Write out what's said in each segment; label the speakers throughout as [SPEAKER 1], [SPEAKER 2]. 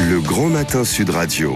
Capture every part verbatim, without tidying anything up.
[SPEAKER 1] Le Grand Matin Sud Radio.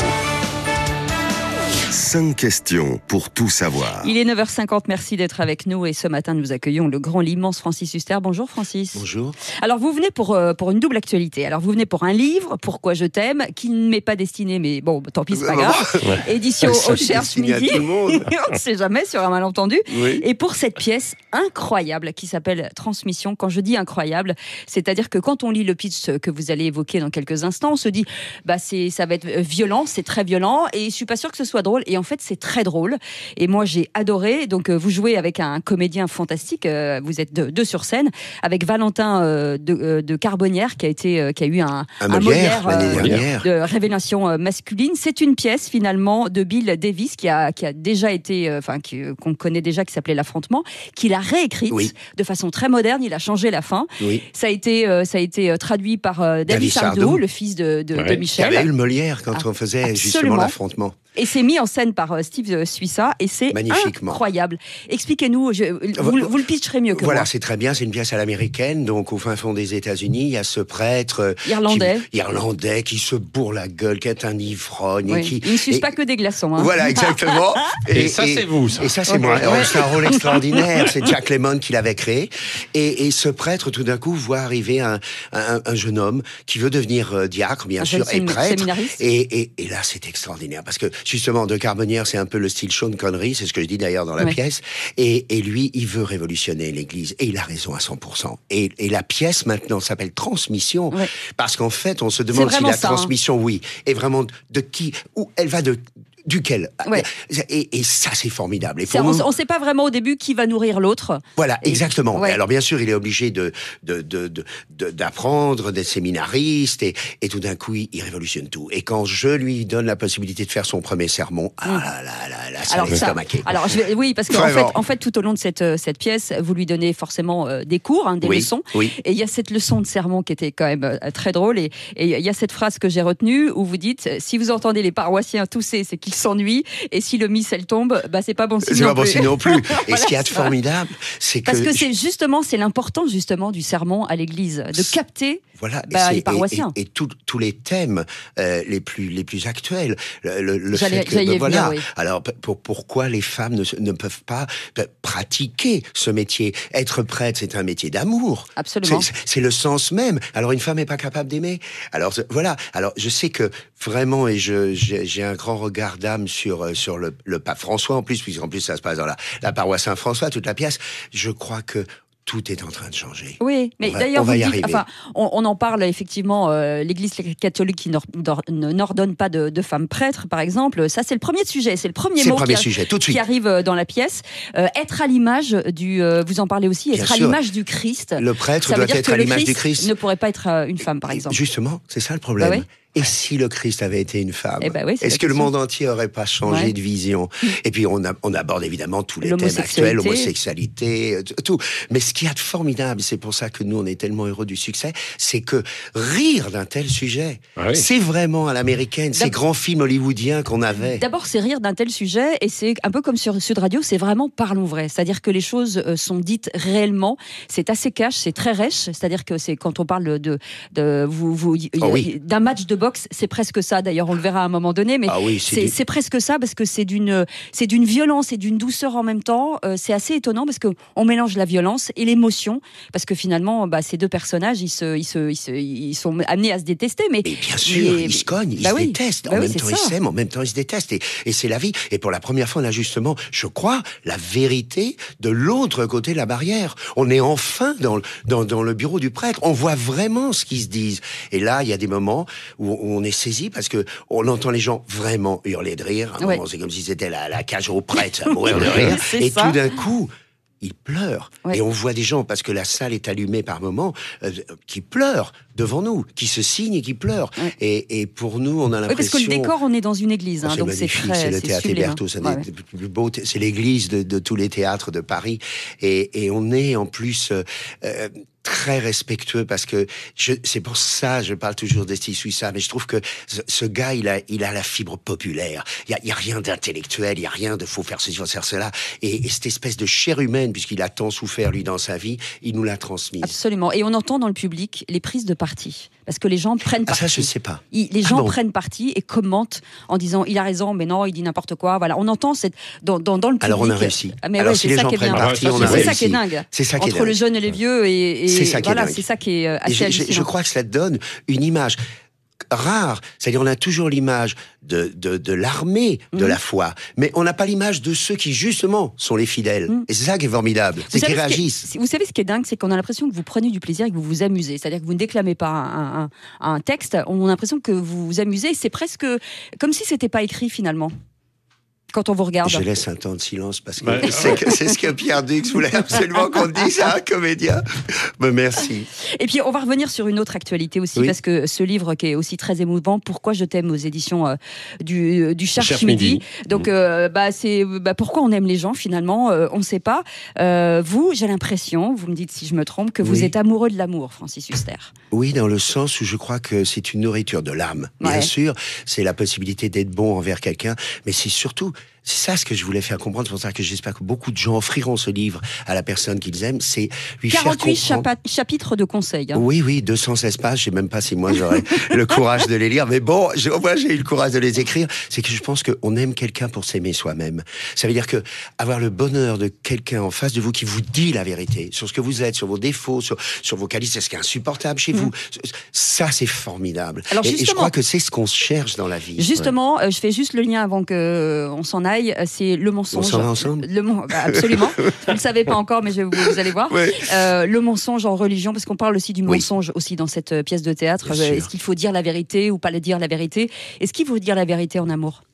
[SPEAKER 1] Cinq questions pour tout savoir.
[SPEAKER 2] Il est neuf heures cinquante, merci d'être avec nous. Et ce matin, nous accueillons le grand, l'immense Francis Huster. Bonjour Francis.
[SPEAKER 3] Bonjour.
[SPEAKER 2] Alors vous venez pour, euh, pour une double actualité. Alors vous venez pour un livre, Pourquoi je t'aime, qui ne m'est pas destiné, mais bon, tant pis, c'est pas grave. Ouais. Édition Au Cherche Midi. On ne sait jamais sur un malentendu. Oui. Et pour cette pièce incroyable qui s'appelle Transmission. Quand je dis incroyable, c'est-à-dire que quand on lit le pitch que vous allez évoquer dans quelques instants, on se dit, bah c'est, ça va être violent, c'est très violent, et je suis pas sûre que ce soit drôle. Et en fait, c'est très drôle. Et moi, j'ai adoré. Donc, euh, vous jouez avec un comédien fantastique. Euh, vous êtes deux, deux sur scène, avec Valentin euh, de, euh, de Carbonnière, qui a été, euh, qui a eu un,
[SPEAKER 3] un, un Molière,
[SPEAKER 2] euh, de révélation euh, masculine. C'est une pièce finalement de Bill Davis qui a, qui a déjà été, enfin, euh, qu'on connaît déjà, qui s'appelait L'Affrontement, qu'il a réécrite oui. de façon très moderne. Il a changé la fin. Oui. Ça a été, euh, ça a été traduit par euh, David Sardou, le fils de, de, ouais. de Michel.
[SPEAKER 3] Il y avait eu le Molière quand ah, on faisait absolument. justement L'Affrontement.
[SPEAKER 2] Et c'est mis en scène par euh, Steve Suissa et c'est incroyable. Expliquez-nous, je, vous, vous le pitcherez mieux que
[SPEAKER 3] voilà, moi.
[SPEAKER 2] Voilà,
[SPEAKER 3] c'est très bien, c'est une pièce à l'américaine, donc au fin fond des États-Unis, il y a ce prêtre
[SPEAKER 2] irlandais
[SPEAKER 3] qui, irlandais qui se bourre la gueule, qui est un ivrogne.
[SPEAKER 2] Oui.
[SPEAKER 3] Et qui,
[SPEAKER 2] il ne suce pas que des glaçons. Hein.
[SPEAKER 3] Voilà, exactement.
[SPEAKER 4] et, et ça, et, c'est vous, ça.
[SPEAKER 3] Et ça, c'est okay. moi. Ouais. C'est un rôle extraordinaire, c'est Jack Lemmon qui l'avait créé. Et, et ce prêtre, tout d'un coup, voit arriver un, un, un jeune homme qui veut devenir euh, diacre, bien
[SPEAKER 2] un
[SPEAKER 3] sûr, et prêtre.
[SPEAKER 2] Et,
[SPEAKER 3] et, et là, c'est extraordinaire, parce que justement, de Carbonnière, c'est un peu le style Sean Connery, c'est ce que je dis d'ailleurs dans la ouais. pièce, et, et lui, il veut révolutionner l'Église, et il a raison à cent pour cent. Et, et la pièce, maintenant, s'appelle Transmission, ouais. parce qu'en fait, on se demande si la ça, transmission, hein. oui, est vraiment de qui, où elle va de... duquel ouais. et, et ça c'est formidable et
[SPEAKER 2] pour nous, on ne sait pas vraiment au début qui va nourrir l'autre
[SPEAKER 3] voilà et, exactement
[SPEAKER 2] ouais.
[SPEAKER 3] alors bien sûr il est obligé de, de, de, de, de d'apprendre d'être séminariste et, et tout d'un coup il, il révolutionne tout et quand je lui donne la possibilité de faire son premier sermon mmh. ah là là là ça l'est estomaqué
[SPEAKER 2] alors je vais, oui parce qu'en fait, en fait tout au long de cette, cette pièce vous lui donnez forcément euh, des cours hein, des
[SPEAKER 3] oui.
[SPEAKER 2] leçons
[SPEAKER 3] oui.
[SPEAKER 2] et il y a cette leçon de sermon qui était quand même euh, très drôle et il y a cette phrase que j'ai retenue où vous dites si vous entendez les paroissiens tousser c'est qu'ils s'ennuient et si le missel tombe, bah c'est pas bon signe
[SPEAKER 3] c'est
[SPEAKER 2] non
[SPEAKER 3] pas bon
[SPEAKER 2] plus.
[SPEAKER 3] signe non plus. Et voilà, ce qui est formidable, c'est que
[SPEAKER 2] parce que c'est justement c'est l'importance justement du sermon à l'église, de capter
[SPEAKER 3] voilà
[SPEAKER 2] bah, les paroissiens
[SPEAKER 3] et, et, et tous les thèmes euh, les plus les plus actuels. Le, le, le
[SPEAKER 2] j'allais,
[SPEAKER 3] fait que
[SPEAKER 2] j'allais
[SPEAKER 3] ben, voilà.
[SPEAKER 2] Venir, oui.
[SPEAKER 3] Alors pour, pourquoi les femmes ne, ne peuvent pas pratiquer ce métier? Être prêtre, c'est un métier d'amour.
[SPEAKER 2] Absolument.
[SPEAKER 3] C'est, c'est le sens même. Alors une femme n'est pas capable d'aimer. Alors voilà. Alors je sais que vraiment et je j'ai, j'ai un grand regard d'âme sur sur le, le pape François en plus, puisqu'en plus ça se passe dans la, la paroisse Saint-François, toute la pièce. Je crois que tout est en train de changer.
[SPEAKER 2] Oui, mais
[SPEAKER 3] on va,
[SPEAKER 2] d'ailleurs,
[SPEAKER 3] on va
[SPEAKER 2] vous
[SPEAKER 3] y
[SPEAKER 2] dites,
[SPEAKER 3] arriver.
[SPEAKER 2] Enfin, on, on en parle effectivement. Euh, L'Église catholique qui n'ordonne pas de, de femmes prêtres, par exemple. Ça, c'est le premier sujet. C'est le premier
[SPEAKER 3] c'est
[SPEAKER 2] mot
[SPEAKER 3] le premier
[SPEAKER 2] qui,
[SPEAKER 3] sujet, tout de suite.
[SPEAKER 2] qui arrive dans la pièce. Euh, être à l'image du. Euh, vous en parlez aussi.
[SPEAKER 3] Bien
[SPEAKER 2] être
[SPEAKER 3] sûr.
[SPEAKER 2] à l'image du Christ.
[SPEAKER 3] Le prêtre
[SPEAKER 2] ça
[SPEAKER 3] doit
[SPEAKER 2] veut dire
[SPEAKER 3] être
[SPEAKER 2] que
[SPEAKER 3] à l'image
[SPEAKER 2] Christ
[SPEAKER 3] du Christ.
[SPEAKER 2] Ne pourrait pas être une femme, par exemple.
[SPEAKER 3] Justement, c'est ça le problème.
[SPEAKER 2] Bah oui.
[SPEAKER 3] Et si le Christ avait été une femme,
[SPEAKER 2] eh ben oui,
[SPEAKER 3] est-ce que le monde entier aurait pas changé ouais. de vision? Et puis on, a, on aborde évidemment tous les thèmes actuels, l'homosexualité, tout. Mais ce qu'il y a de formidable, c'est pour ça que nous on est tellement heureux du succès, c'est que rire d'un tel sujet, oui. c'est vraiment à l'américaine, ces grands films hollywoodiens qu'on avait.
[SPEAKER 2] D'abord, c'est rire d'un tel sujet, et c'est un peu comme sur Sud Radio, c'est vraiment parlons vrai. C'est-à-dire que les choses sont dites réellement. C'est assez cash, c'est très rêche. C'est-à-dire que c'est quand on parle de, de vous, vous,
[SPEAKER 3] oh oui.
[SPEAKER 2] d'un match de boxe, c'est presque ça. D'ailleurs, on le verra à un moment donné, mais
[SPEAKER 3] ah oui, c'est,
[SPEAKER 2] c'est,
[SPEAKER 3] du...
[SPEAKER 2] c'est presque ça parce que c'est d'une, c'est d'une violence et d'une douceur en même temps. Euh, c'est assez étonnant parce que on mélange la violence et l'émotion, parce que finalement, bah, ces deux personnages, ils se, ils se, ils se, ils sont amenés à se détester, mais.
[SPEAKER 3] Et bien sûr, mais... ils se cognent, ils
[SPEAKER 2] bah
[SPEAKER 3] se
[SPEAKER 2] oui.
[SPEAKER 3] détestent.
[SPEAKER 2] Bah
[SPEAKER 3] en
[SPEAKER 2] oui,
[SPEAKER 3] même temps,
[SPEAKER 2] ça.
[SPEAKER 3] ils s'aiment, en même temps, ils se détestent. Et, et c'est la vie. Et pour la première fois, on a justement, je crois, la vérité de l'autre côté de la barrière. On est enfin dans, dans, dans le bureau du prêtre. On voit vraiment ce qu'ils se disent. Et là, il y a des moments où, où on est saisi parce que on entend les gens vraiment hurler de rire. À un
[SPEAKER 2] ouais.
[SPEAKER 3] moment, c'est comme si c'était la, la cage aux prêtres à mourir de rire. Et ça. Tout d'un coup, ils pleurent. Ouais. Et on voit des gens, parce que la salle est allumée par moments, euh, qui pleurent devant nous, qui se signent et qui pleurent. Ouais. Et, et pour nous, on a l'impression...
[SPEAKER 2] Oui, parce que le décor, on est dans une église. Hein,
[SPEAKER 3] c'est
[SPEAKER 2] donc
[SPEAKER 3] magnifique,
[SPEAKER 2] c'est, très,
[SPEAKER 3] c'est le
[SPEAKER 2] c'est
[SPEAKER 3] théâtre Héberto, c'est ouais, ouais. plus beau, c'est l'église de, de tous les théâtres de Paris. Et, et on est en plus... Euh, très respectueux parce que je, c'est pour ça je parle toujours d'Steve Suissa, mais je trouve que ce, ce gars il a il a la fibre populaire. Il y a, il y a rien d'intellectuel, il y a rien de faut faire ceci, faut faire cela. Et, et cette espèce de chair humaine, puisqu'il a tant souffert lui dans sa vie, il nous l'a transmise.
[SPEAKER 2] Absolument. Et on entend dans le public les prises de parti. Parce que les gens prennent parti.
[SPEAKER 3] Ah, ça, je sais pas.
[SPEAKER 2] Il, les
[SPEAKER 3] Ah
[SPEAKER 2] gens
[SPEAKER 3] bon.
[SPEAKER 2] prennent parti et commentent en disant il a raison, mais non, il dit n'importe quoi. Voilà, on entend cette, dans, dans, dans le public.
[SPEAKER 3] Alors on a réussi.
[SPEAKER 2] Ah, mais
[SPEAKER 3] Alors
[SPEAKER 2] ouais,
[SPEAKER 3] si
[SPEAKER 2] c'est
[SPEAKER 3] les
[SPEAKER 2] ça
[SPEAKER 3] gens
[SPEAKER 2] qui est
[SPEAKER 3] prennent
[SPEAKER 2] bien.
[SPEAKER 3] parti, on a
[SPEAKER 2] C'est
[SPEAKER 3] réussi.
[SPEAKER 2] ça qui est dingue.
[SPEAKER 3] C'est ça qui est
[SPEAKER 2] Entre
[SPEAKER 3] dingue.
[SPEAKER 2] le jeune et les vieux et, et
[SPEAKER 3] C'est ça qui est
[SPEAKER 2] voilà,
[SPEAKER 3] dingue.
[SPEAKER 2] c'est ça qui est assez
[SPEAKER 3] Et je, je,
[SPEAKER 2] hallucinant.
[SPEAKER 3] je crois que cela donne une image rare, c'est-à-dire on a toujours l'image de, de, de l'armée de mmh. la foi, mais on n'a pas l'image de ceux qui justement sont les fidèles. Mmh. Et c'est ça qui est formidable, c'est qu'ils réagissent.
[SPEAKER 2] Est, vous savez ce qui est dingue, c'est qu'on a l'impression que vous prenez du plaisir et que vous vous amusez. C'est-à-dire que vous ne déclamez pas un, un, un texte, on a l'impression que vous vous amusez. C'est presque comme si c'était pas écrit finalement. Quand on vous regarde.
[SPEAKER 3] Je laisse un temps de silence parce que bah, c'est, que, c'est ce que Pierre Dux voulait absolument qu'on dise à un comédien. Ben, merci.
[SPEAKER 2] Et puis, on va revenir sur une autre actualité aussi, oui. parce que ce livre qui est aussi très émouvant, Pourquoi je t'aime, aux éditions euh, du, du Cherche, Cherche Midi. Midi. Donc, euh, bah, c'est bah, pourquoi on aime les gens finalement, euh, on ne sait pas. Euh, vous, j'ai l'impression, vous me dites si je me trompe, que oui. vous êtes amoureux de l'amour, Francis Huster.
[SPEAKER 3] Oui, dans le sens où je crois que c'est une nourriture de l'âme. Bien ouais. sûr, c'est la possibilité d'être bon envers quelqu'un, mais c'est surtout... C'est ça ce que je voulais faire comprendre, c'est pour ça que j'espère que beaucoup de gens offriront ce livre à la personne qu'ils aiment, c'est lui faire comprendre...
[SPEAKER 2] quarante-huit chapitres de conseils. Hein.
[SPEAKER 3] Oui, oui, deux cent seize pages, je sais même pas si moi j'aurais le courage de les lire, mais bon, je, moi j'ai eu le courage de les écrire, c'est que je pense qu'on aime quelqu'un pour s'aimer soi-même. Ça veut dire que avoir le bonheur de quelqu'un en face de vous qui vous dit la vérité, sur ce que vous êtes, sur vos défauts, sur, sur vos qualités, ce qui est insupportable chez mmh. vous, ça c'est formidable. Alors, et, et je crois que c'est ce qu'on cherche dans la vie.
[SPEAKER 2] Justement, ouais. euh, je fais juste le lien avant qu'on s'en aille. C'est le mensonge.
[SPEAKER 3] On s'en va ensemble
[SPEAKER 2] le, bah, absolument. Vous ne le savez pas encore, mais je, vous, vous allez voir. Ouais. Euh, le mensonge en religion, parce qu'on parle aussi du mensonge oui. aussi dans cette pièce de théâtre. Bien Est-ce sûr. qu'il faut dire la vérité ou pas le dire la vérité? Est-ce qu'il faut dire la vérité en amour?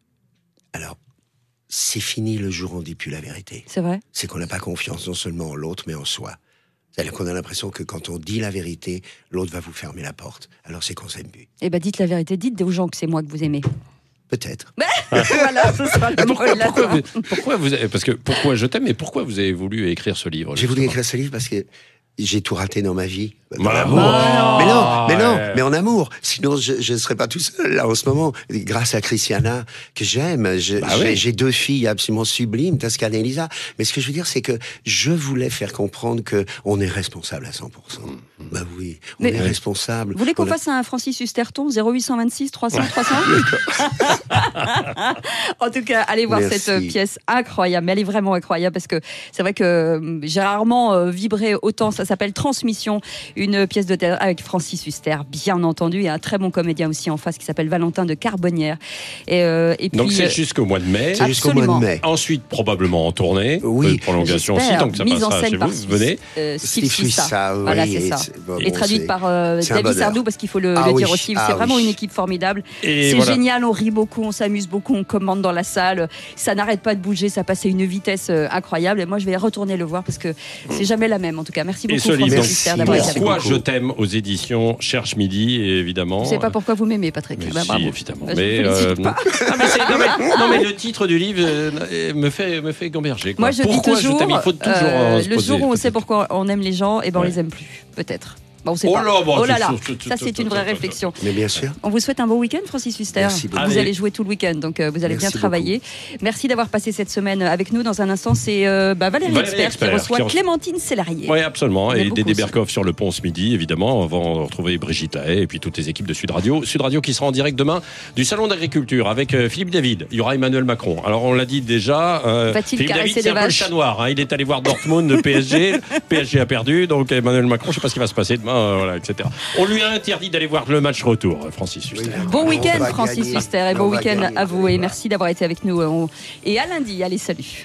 [SPEAKER 3] Alors, c'est fini le jour où on ne dit plus la vérité.
[SPEAKER 2] C'est vrai.
[SPEAKER 3] C'est qu'on n'a pas confiance non seulement en l'autre, mais en soi. C'est-à-dire qu'on a l'impression que quand on dit la vérité, l'autre va vous fermer la porte. Alors c'est qu'on s'aime plus.
[SPEAKER 2] Eh bien, dites la vérité. Dites aux gens que c'est moi que vous aimez.
[SPEAKER 3] Peut-être.
[SPEAKER 2] Voilà, ce sera le
[SPEAKER 4] pourquoi, pourquoi, vous, pourquoi vous avez, parce que pourquoi je t'aime et pourquoi vous avez voulu écrire ce livre?
[SPEAKER 3] J'ai voulu écrire ce livre parce que j'ai tout raté dans ma vie. Dans
[SPEAKER 4] bah,
[SPEAKER 3] l'amour.
[SPEAKER 4] Oh,
[SPEAKER 3] mais non, mais non,
[SPEAKER 4] ouais.
[SPEAKER 3] mais en amour. Sinon, je ne serais pas tout seul là en ce moment. Grâce à Christiana que j'aime, je,
[SPEAKER 4] bah
[SPEAKER 3] j'ai,
[SPEAKER 4] oui.
[SPEAKER 3] j'ai deux filles absolument sublimes, Toscane et Elisa. Mais ce que je veux dire, c'est que je voulais faire comprendre que on est responsable à cent pour cent. Mmh. Bah oui, on mais est responsable.
[SPEAKER 2] Vous voulez qu'on
[SPEAKER 3] on
[SPEAKER 2] fasse a... un Francis Husterton zéro huit cent vingt-six trois cents trois cents? En tout cas, allez voir
[SPEAKER 3] Merci.
[SPEAKER 2] cette pièce incroyable. Mais elle est vraiment incroyable parce que c'est vrai que j'ai rarement euh, vibré autant. Ça s'appelle Transmission, une pièce de théâtre avec Francis Huster, bien entendu, et un très bon comédien aussi en face qui s'appelle Valentin de Carbonnières. Et, euh, et puis,
[SPEAKER 4] donc c'est jusqu'au mois de mai.
[SPEAKER 3] C'est jusqu'au mois de mai.
[SPEAKER 4] Ensuite, probablement en tournée.
[SPEAKER 3] Oui.
[SPEAKER 4] Prolongation aussi, donc ça
[SPEAKER 2] mise
[SPEAKER 4] passera
[SPEAKER 2] en scène
[SPEAKER 4] chez
[SPEAKER 2] par
[SPEAKER 4] vous. Venez.
[SPEAKER 2] Euh, Steve
[SPEAKER 3] Suissa. Oui,
[SPEAKER 2] voilà, c'est ça.
[SPEAKER 3] Bon,
[SPEAKER 2] et traduite
[SPEAKER 3] c'est...
[SPEAKER 2] par euh, David Sardou, parce qu'il faut le,
[SPEAKER 3] ah,
[SPEAKER 2] le
[SPEAKER 3] oui.
[SPEAKER 2] dire aussi.
[SPEAKER 3] Ah,
[SPEAKER 2] c'est vraiment
[SPEAKER 3] oui.
[SPEAKER 2] une équipe formidable.
[SPEAKER 4] Et
[SPEAKER 2] c'est
[SPEAKER 4] voilà.
[SPEAKER 2] génial, on rit beaucoup, on s'amuse beaucoup, on commande dans la salle. Ça n'arrête pas de bouger, ça passe à une vitesse euh, incroyable. Et moi, je vais retourner le voir parce que c'est jamais la même. En tout cas, merci beaucoup, Francis Huster, d'avoir été avec nous.
[SPEAKER 4] Pourquoi je t'aime aux éditions Cherche Midi, évidemment.
[SPEAKER 2] Je ne sais pas pourquoi vous m'aimez, Patrick.
[SPEAKER 4] Mais
[SPEAKER 2] bah,
[SPEAKER 4] si,
[SPEAKER 2] bravo.
[SPEAKER 4] évidemment.
[SPEAKER 2] Bah,
[SPEAKER 4] mais, euh, non, mais c'est, non, mais, non, mais le titre du livre euh, me fait, me fait gamberger. Quoi.
[SPEAKER 2] Moi, je
[SPEAKER 4] pourquoi
[SPEAKER 2] dis toujours,
[SPEAKER 4] je t'aime, il faut toujours
[SPEAKER 2] euh,
[SPEAKER 4] se
[SPEAKER 2] le
[SPEAKER 4] poser,
[SPEAKER 2] jour où on
[SPEAKER 4] peut-être.
[SPEAKER 2] sait pourquoi on aime les gens, et ben on les aime plus, peut-être. Bon, on sait
[SPEAKER 4] oh
[SPEAKER 2] pas.
[SPEAKER 4] là, bon,
[SPEAKER 2] oh là là,
[SPEAKER 4] tu, tu, tu,
[SPEAKER 2] ça
[SPEAKER 4] tu,
[SPEAKER 2] c'est
[SPEAKER 4] tu,
[SPEAKER 2] une vraie
[SPEAKER 4] tu, tu,
[SPEAKER 2] réflexion.
[SPEAKER 3] Mais bien sûr.
[SPEAKER 2] On vous souhaite un beau week-end, Francis Huster.
[SPEAKER 3] Merci beaucoup.
[SPEAKER 2] Vous
[SPEAKER 4] Allez.
[SPEAKER 2] allez jouer tout le week-end, donc euh, vous allez
[SPEAKER 3] Merci
[SPEAKER 2] bien travailler.
[SPEAKER 3] beaucoup.
[SPEAKER 2] Merci d'avoir passé cette semaine avec nous. Dans un instant, c'est euh, bah, Valérie,
[SPEAKER 4] Valérie
[SPEAKER 2] Expert,
[SPEAKER 4] Expert
[SPEAKER 2] qui reçoit
[SPEAKER 4] qui en...
[SPEAKER 2] Clémentine Sélarié.
[SPEAKER 4] Oui, absolument.
[SPEAKER 2] On aime
[SPEAKER 4] Et
[SPEAKER 2] beaucoup
[SPEAKER 4] Dédé
[SPEAKER 2] aussi.
[SPEAKER 4] Berkoff sur le pont ce midi, évidemment, avant de retrouver Brigitte Lahaye et puis toutes les équipes de Sud Radio. Sud Radio qui sera en direct demain du Salon d'Agriculture avec euh, Philippe David. Il y aura Emmanuel Macron. Alors, on l'a dit déjà, euh,
[SPEAKER 2] Va-t-il
[SPEAKER 4] Philippe
[SPEAKER 2] caresser
[SPEAKER 4] David, c'est
[SPEAKER 2] des
[SPEAKER 4] un peu le
[SPEAKER 2] vaches
[SPEAKER 4] chat noir. Hein. Il est allé voir Dortmund, de P S G. P S G a perdu, donc Emmanuel Macron, je ne sais pas ce qui va se passer demain, euh, voilà, et cetera. On lui a interdit d'aller voir le match retour, Francis Huster.
[SPEAKER 3] Oui.
[SPEAKER 2] Bon
[SPEAKER 3] On
[SPEAKER 2] week-end,
[SPEAKER 3] va
[SPEAKER 2] Francis
[SPEAKER 3] gagner.
[SPEAKER 2] Huster, et
[SPEAKER 3] On
[SPEAKER 2] bon
[SPEAKER 3] va
[SPEAKER 2] week-end
[SPEAKER 3] gagner.
[SPEAKER 2] à vous. Et merci d'avoir été avec nous. Et à lundi. Allez, salut.